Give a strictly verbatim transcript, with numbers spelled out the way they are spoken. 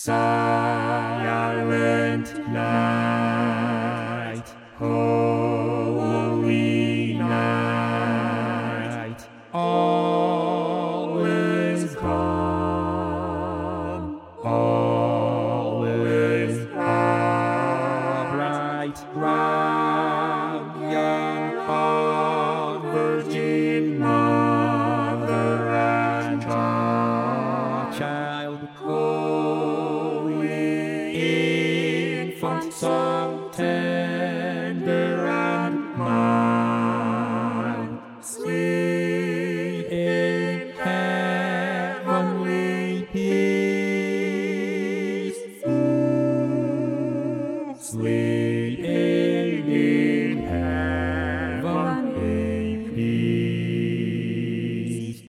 Silent night, holy night, all is calm, all is calm. Bright round young our Virgin Mother and child, holy infant, song tell.